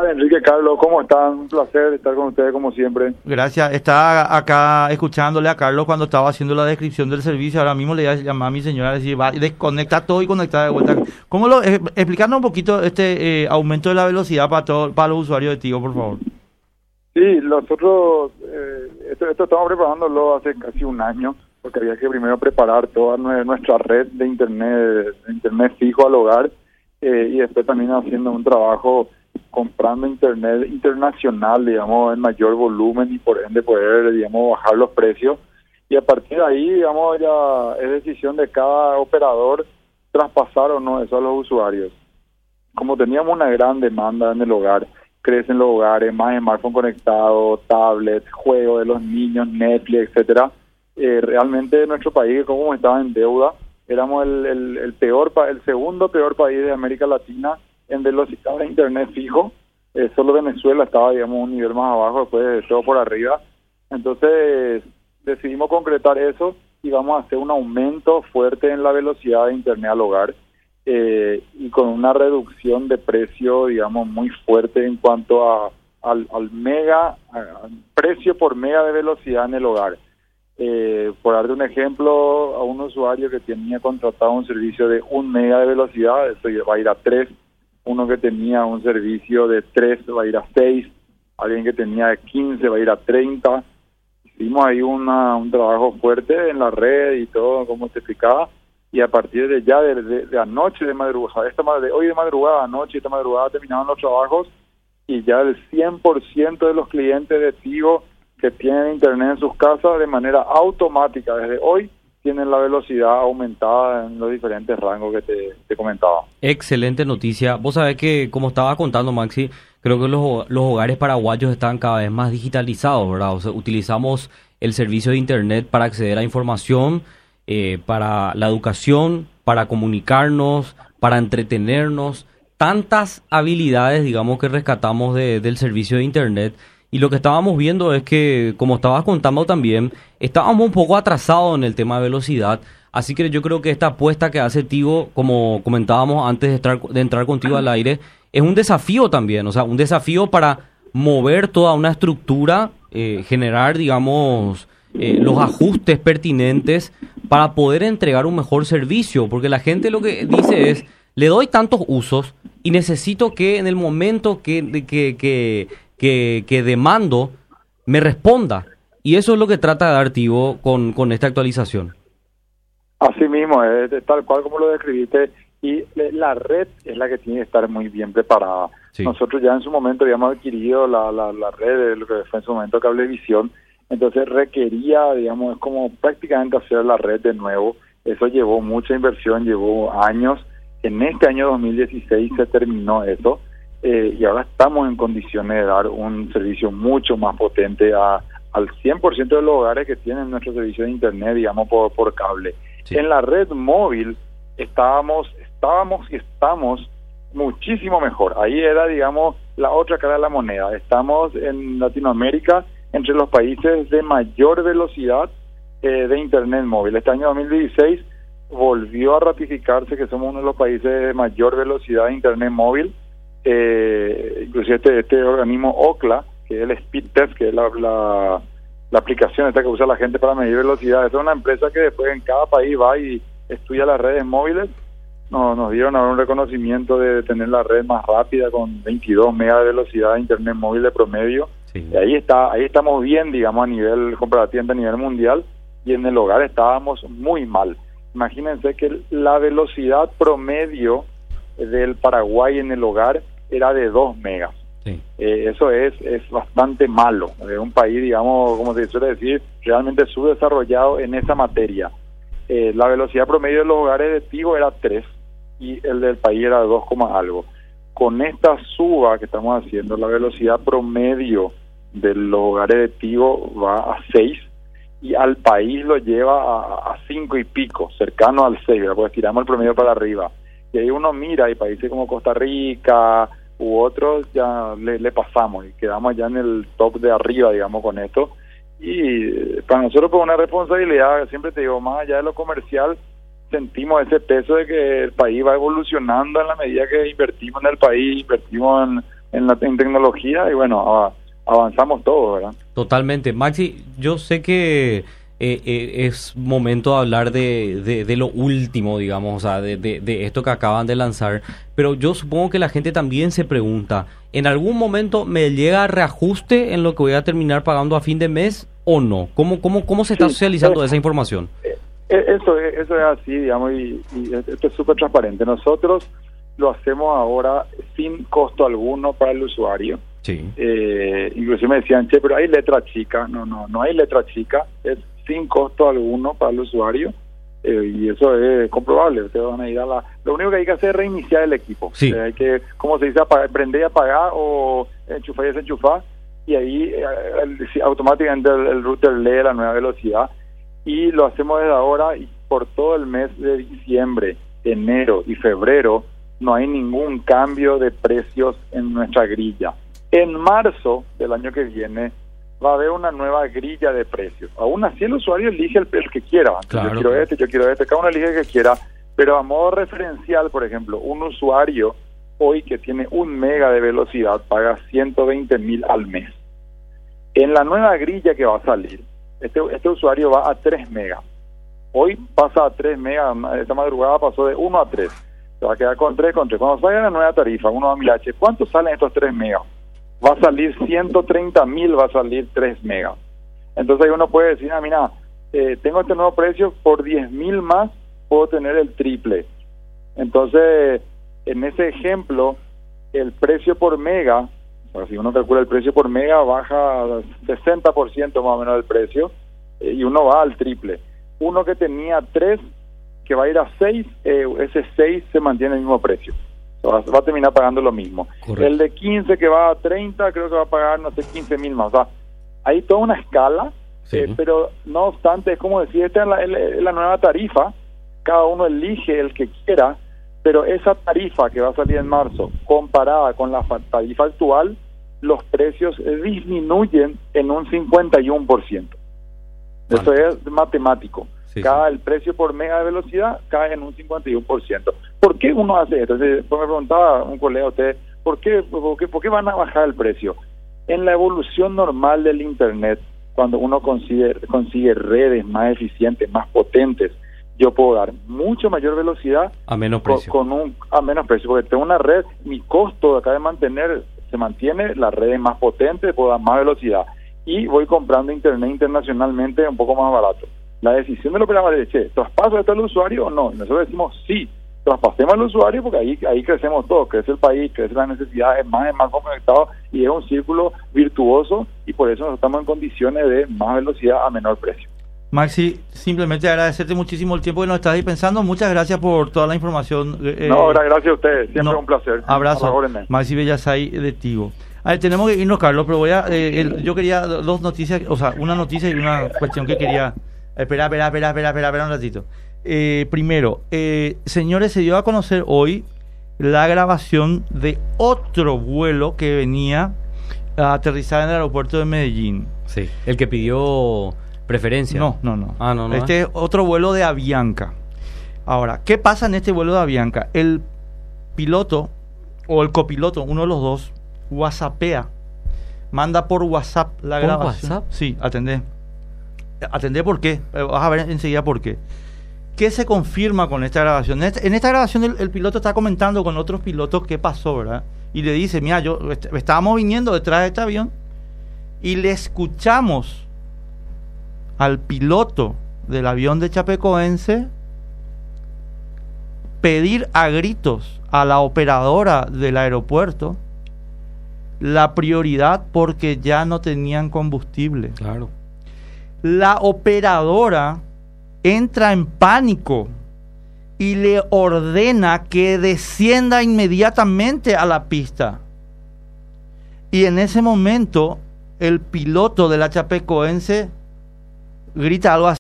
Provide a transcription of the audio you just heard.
Enrique, Carlos, ¿cómo están? Un placer estar con ustedes como siempre. Gracias. Estaba acá escuchándole a Carlos cuando estaba haciendo la descripción del servicio. Ahora mismo le voy a llamar a mi señora y decir, va, desconecta todo y conecta de vuelta. Explicarnos un poquito este aumento de la velocidad para los usuarios de Tigo, por favor. Sí, nosotros esto estamos preparándolo hace casi un año, porque había que primero preparar toda nuestra red de internet fijo al hogar, y después también haciendo un trabajo comprando internet internacional, digamos, en mayor volumen y por ende poder, digamos, bajar los precios. Y a partir de ahí, digamos, ya es decisión de cada operador traspasar o no eso a los usuarios. Como teníamos una gran demanda en el hogar, crecen los hogares, más smartphone conectado, tablets, juegos de los niños, Netflix, etcétera. Realmente nuestro país, como estaba en deuda, éramos el segundo peor país de América Latina en velocidad de internet fijo. Solo Venezuela estaba, digamos, un nivel más abajo, después de todo por arriba. Entonces decidimos concretar eso y vamos a hacer un aumento fuerte en la velocidad de internet al hogar, y con una reducción de precio, digamos, muy fuerte en cuanto al precio por mega de velocidad en el hogar. Por darte un ejemplo, a un usuario que tenía contratado un servicio de 1 mega de velocidad, eso va a ir a 3. Uno que tenía un servicio de 3 va a ir a 6. Alguien que tenía de 15 va a ir a 30. Hicimos ahí un trabajo fuerte en la red y todo, como te explicaba. Y a partir de anoche, de madrugada, hoy de madrugada, anoche, esta madrugada terminaron los trabajos y ya el 100% de los clientes de Tigo que tienen internet en sus casas de manera automática desde hoy tienen la velocidad aumentada en los diferentes rangos que te comentaba. Excelente noticia. Vos sabés que, como estaba contando Maxi, creo que los hogares paraguayos están cada vez más digitalizados, ¿verdad? O sea, utilizamos el servicio de internet para acceder a información, para la educación, para comunicarnos, para entretenernos, tantas habilidades, digamos, que rescatamos del servicio de internet. Y lo que estábamos viendo es que, como estabas contando también, estábamos un poco atrasados en el tema de velocidad. Así que yo creo que esta apuesta que hace Tigo, como comentábamos antes de entrar contigo al aire, es un desafío también. O sea, un desafío para mover toda una estructura, generar, digamos, los ajustes pertinentes para poder entregar un mejor servicio. Porque la gente lo que dice es, le doy tantos usos y necesito que en el momento que demando me responda, y eso es lo que trata de dar Tigo con esta actualización. Así mismo, es tal cual como lo describiste, y la red es la que tiene que estar muy bien preparada. Sí. Nosotros ya en su momento habíamos adquirido la red de lo que fue en su momento Cablevisión, entonces requería, digamos, es como prácticamente hacer la red de nuevo. Eso llevó mucha inversión, llevó años. En este año 2016 se terminó eso. Y ahora estamos en condiciones de dar un servicio mucho más potente al 100% de los hogares que tienen nuestro servicio de internet, digamos, por cable. Sí. En la red móvil estábamos y estamos muchísimo mejor. Ahí era, digamos, la otra cara de la moneda. Estamos en Latinoamérica entre los países de mayor velocidad de internet móvil. Este año 2016 volvió a ratificarse que somos uno de los países de mayor velocidad de internet móvil. Inclusive este organismo OCLA, que es el Speed Test, que es la aplicación esta que usa la gente para medir velocidad, es una empresa que después en cada país va y estudia las redes móviles. Nos dieron ahora un reconocimiento de tener la red más rápida con 22 megas de velocidad de internet móvil de promedio. Sí. Y ahí estamos bien, digamos, a nivel comparativo, a nivel mundial, y en el hogar estábamos muy mal. Imagínense que la velocidad promedio del Paraguay en el hogar era de 2 megas. Sí. Eso es bastante malo. Es un país, digamos, como se suele decir, realmente subdesarrollado en esa materia. La velocidad promedio de los hogares de Tigo era 3 y el del país era 2, algo. Con esta suba que estamos haciendo, la velocidad promedio de los hogares de Tigo va a 6 y al país lo lleva a 5 y pico, cercano al 6, ¿verdad? Pues tiramos el promedio para arriba. Y ahí uno mira y países como Costa Rica u otros ya le pasamos y quedamos ya en el top de arriba, digamos, con esto. Y para nosotros, pues, una responsabilidad, siempre te digo, más allá de lo comercial, sentimos ese peso de que el país va evolucionando en la medida que invertimos en el país, invertimos en en tecnología y bueno, avanzamos todo, ¿verdad? Totalmente. Maxi, yo sé que es momento de hablar de lo último, digamos, o sea, de esto que acaban de lanzar, pero yo supongo que la gente también se pregunta, ¿en algún momento me llega reajuste en lo que voy a terminar pagando a fin de mes o no? ¿Cómo se está socializando esa información? Eso es así, digamos, y esto es súper transparente. Nosotros lo hacemos ahora sin costo alguno para el usuario. Sí. Inclusive me decían, che, pero hay letra chica. No hay letra chica, es sin costo alguno para el usuario, y eso es comprobable. Ustedes van a ir lo único que hay que hacer es reiniciar el equipo. Sí. Hay que, como se dice, prender y apagar o enchufar y desenchufar, y ahí automáticamente el router lee la nueva velocidad, y lo hacemos desde ahora y por todo el mes de diciembre, enero y febrero. No hay ningún cambio de precios en nuestra grilla. En marzo del año que viene va a haber una nueva grilla de precios. Aún así el usuario elige el que quiera. Claro. Yo quiero este, cada uno elige el que quiera, pero a modo referencial, por ejemplo, un usuario hoy que tiene 1 mega de velocidad paga 120,000 al mes. En la nueva grilla que va a salir, este usuario va a 3 megas. Hoy pasa a 3 megas, esta madrugada pasó de 1 a 3. Se va a quedar con 3. Cuando salga la nueva tarifa, uno va a mirar, ¿cuánto salen estos 3 megas? Va a salir 130,000, va a salir 3 megas. Entonces ahí uno puede decir, mira, tengo este nuevo precio, por 10,000 más puedo tener el triple. Entonces, en ese ejemplo, el precio por mega, o sea, si uno calcula el precio por mega, baja 60% más o menos del precio, y uno va al triple. Uno que tenía 3, que va a ir a 6, ese 6 se mantiene el mismo precio. Va a terminar pagando lo mismo. Correcto. El de 15 que va a 30, creo que va a pagar, 15,000 más. O sea, hay toda una escala, sí. Pero no obstante, es como decir, esta es la nueva tarifa, cada uno elige el que quiera, pero esa tarifa que va a salir en marzo, comparada con la tarifa actual, los precios disminuyen en un 51%. Eso es matemático. Sí, el precio por mega de velocidad cae en un 51%. ¿Por qué uno hace esto? Entonces, me preguntaba un colega a usted, ¿por qué van a bajar el precio? En la evolución normal del Internet, cuando uno consigue redes más eficientes, más potentes, yo puedo dar mucho mayor velocidad a menos precio. A menos precio, porque tengo una red, mi costo de acá de mantener se mantiene, la red es más potente, puedo dar más velocidad y voy comprando Internet internacionalmente un poco más barato. La decisión del operador es, ¿traspaso esto al usuario o no? Y nosotros decimos sí, traspasemos al usuario porque ahí crecemos todos, crece el país, crece la necesidad, es más conectado y es un círculo virtuoso, y por eso nosotros estamos en condiciones de más velocidad a menor precio. Maxi, simplemente agradecerte muchísimo el tiempo que nos estás dispensando. Muchas gracias por toda la información. Gracias a ustedes, siempre un placer. Abrazo. Maxi Bellasay de Tigo. A ver, tenemos que irnos, Carlos, pero yo quería dos noticias, o sea, una noticia y una cuestión que quería. Espera un ratito. Primero, señores, se dio a conocer hoy la grabación de otro vuelo que venía a aterrizar en el aeropuerto de Medellín. Sí, el que pidió preferencia. No. No. Este es otro vuelo de Avianca. Ahora, ¿qué pasa en este vuelo de Avianca? El piloto o el copiloto, uno de los dos, whatsappea, manda por WhatsApp la grabación. ¿WhatsApp? Sí, atendé por qué. Vas a ver enseguida por qué. ¿Qué se confirma con esta grabación? En esta grabación el piloto está comentando con otros pilotos qué pasó, ¿verdad? Y le dice, mira, estábamos viniendo detrás de este avión y le escuchamos al piloto del avión de Chapecoense pedir a gritos a la operadora del aeropuerto la prioridad porque ya no tenían combustible. Claro. La operadora entra en pánico y le ordena que descienda inmediatamente a la pista. Y en ese momento el piloto de la Chapecoense grita algo así.